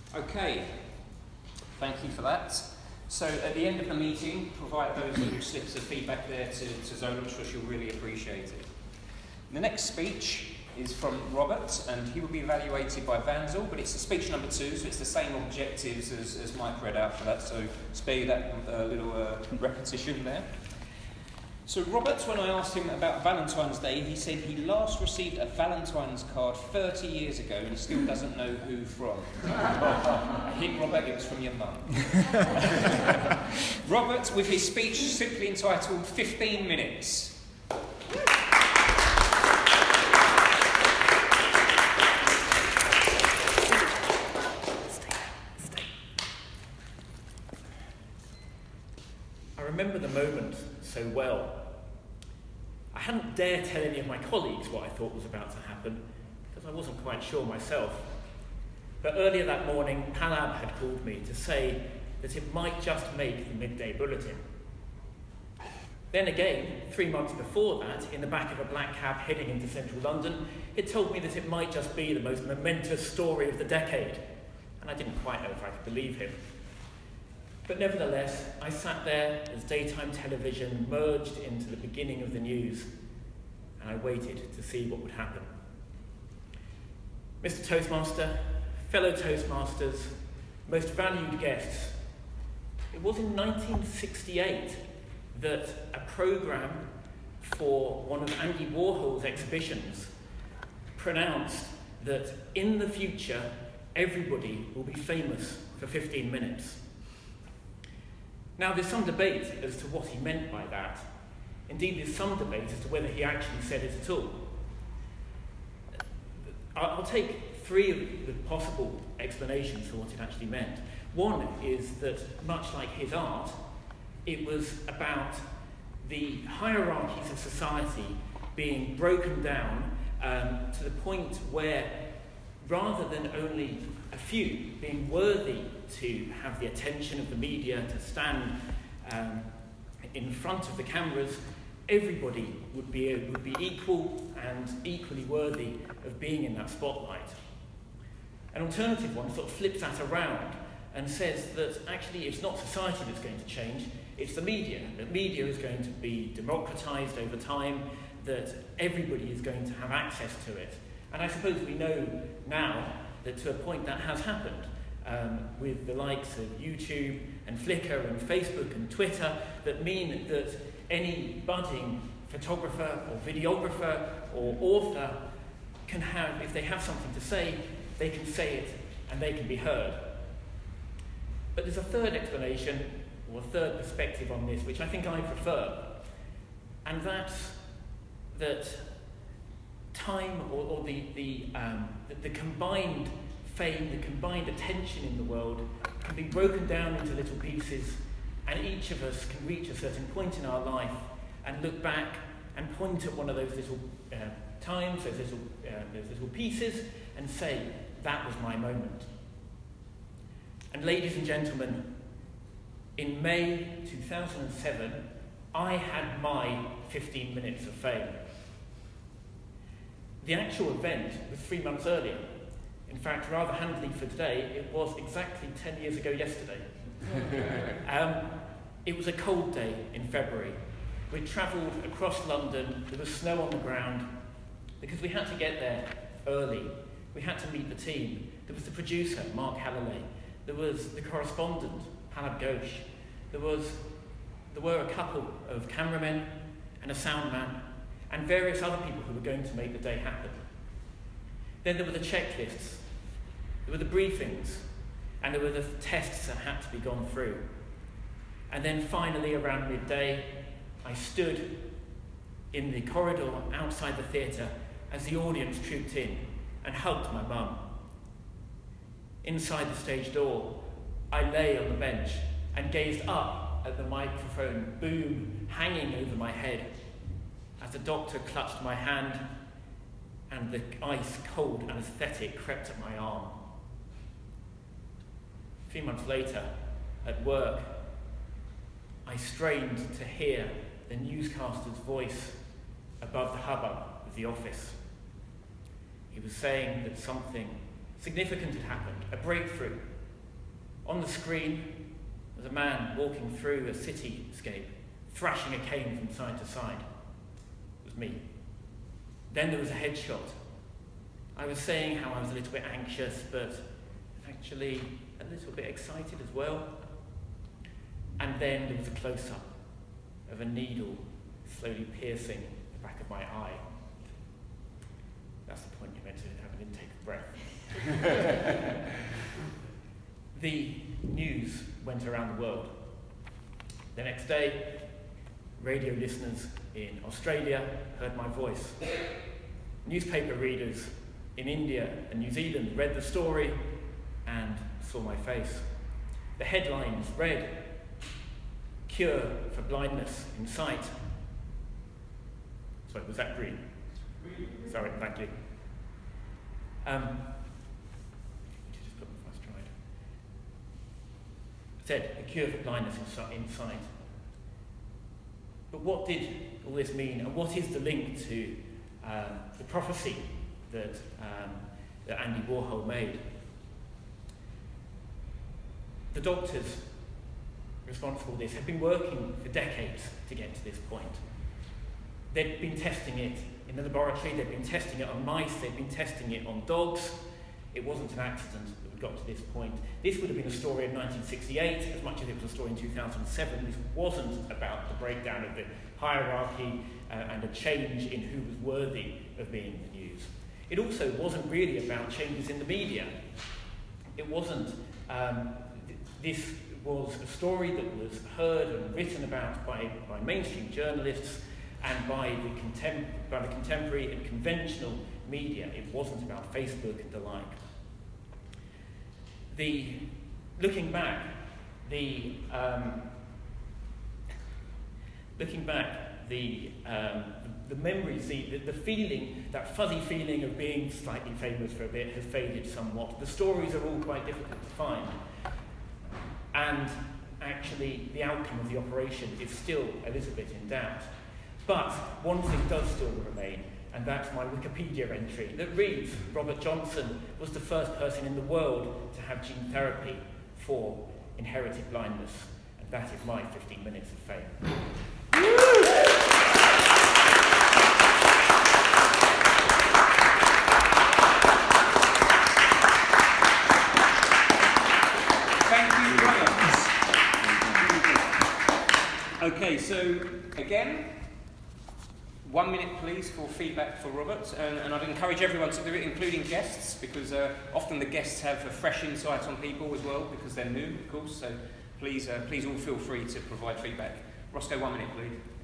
Okay, thank you for that. So at the end of the meeting, provide those little slips of feedback there to Zola, which she'll really appreciate it. The next speech is from Robert, and he will be evaluated by Vanzel, but it's speech number 2, so it's the same objectives as Mike read out for that, so spare you that little repetition there. So Robert, when I asked him about Valentine's Day, he said he last received a Valentine's card 30 years ago and he still doesn't know who from. I hint, Robert, it was from your mum. Robert, with his speech simply entitled 15 Minutes. I remember the moment so well. I hadn't dared tell any of my colleagues what I thought was about to happen, because I wasn't quite sure myself. But earlier that morning, Palab had called me to say that it might just make the midday bulletin. Then again, 3 months before that, in the back of a black cab heading into central London, it told me that it might just be the most momentous story of the decade. And I didn't quite know if I could believe him. But nevertheless, I sat there as daytime television merged into the beginning of the news, and I waited to see what would happen. Mr. Toastmaster, fellow Toastmasters, most valued guests, it was in 1968 that a programme for one of Andy Warhol's exhibitions pronounced that in the future, everybody will be famous for 15 minutes. Now, there's some debate as to what he meant by that. Indeed, there's some debate as to whether he actually said it at all. I'll take 3 of the possible explanations for what it actually meant. One is that, much like his art, it was about the hierarchies of society being broken down to the point where, rather than only a few being worthy to have the attention of the media, to stand in front of the cameras, everybody would be equal and equally worthy of being in that spotlight. An alternative one sort of flips that around and says that actually it's not society that's going to change, it's the media. That media is going to be democratised over time, that everybody is going to have access to it. And I suppose we know now that to a point that has happened with the likes of YouTube and Flickr and Facebook and Twitter, that mean that any budding photographer or videographer or author can have, if they have something to say, they can say it and they can be heard. But there's a third explanation, or a third perspective on this, which I think I prefer, and that's that time or the combined fame, the combined attention in the world can be broken down into little pieces, and each of us can reach a certain point in our life and look back and point at one of those little times, those little pieces, and say, that was my moment. And ladies and gentlemen, in May 2007, I had my 15 minutes of fame. The actual event was 3 months earlier. In fact, rather handily for today, it was exactly 10 years ago yesterday. It was a cold day in February. We travelled across London, there was snow on the ground, because we had to get there early. We had to meet the team. There was the producer, Mark Hallilay. There was the correspondent, Palab Ghosh. There were a couple of cameramen and a sound man, and various other people who were going to make the day happen. Then there were the checklists, there were the briefings, and there were the tests that had to be gone through. And then finally, around midday, I stood in the corridor outside the theatre as the audience trooped in and hugged my mum. Inside the stage door, I lay on the bench and gazed up at the microphone boom hanging over my head as the doctor clutched my hand and the ice-cold anaesthetic crept up my arm. 3 months later, at work, I strained to hear the newscaster's voice above the hubbub of the office. He was saying that something significant had happened, a breakthrough, On the screen was a man walking through a cityscape, thrashing a cane from side to side. It was me. Then there was a headshot. I was saying how I was a little bit anxious, but actually a little bit excited as well. And then there was a close-up of a needle slowly piercing the back of my eye. That's the point you're meant to have an intake of breath. The news went around the world. The next day, radio listeners in Australia heard my voice. Newspaper readers in India and New Zealand read the story and saw my face. The headlines read, "Cure for blindness in sight." Sorry, was that green? Sorry, thank you. Just put my first stride. Said, "A cure for blindness in sight." But what did all this mean, and what is the link to the prophecy that Andy Warhol made? The doctors responsible for this have been working for decades to get to this point. They'd been testing it in the laboratory, they'd been testing it on mice, they'd been testing it on dogs. It wasn't an accident that we got to this point. This would have been a story in 1968, as much as it was a story in 2007. This wasn't about the breakdown of the hierarchy and a change in who was worthy of being in the news. It also wasn't really about changes in the media. It wasn't, this was a story that was heard and written about by mainstream journalists and by the contemporary and conventional media. It wasn't about Facebook and the like. Looking back, the memories, the feeling, that fuzzy feeling of being slightly famous for a bit has faded somewhat. The stories are all quite difficult to find. And actually, the outcome of the operation is still a little bit in doubt. But one thing does still remain, and that's my Wikipedia entry that reads, Robert Johnson was the first person in the world to have gene therapy for inherited blindness. And that is my 15 minutes of fame. Thank you, Robert. Okay, so again, 1 minute please for feedback for Robert, and I'd encourage everyone to do it, including guests, because often the guests have a fresh insight on people as well, because they're new, of course, so please all feel free to provide feedback. Roscoe, 1 minute please.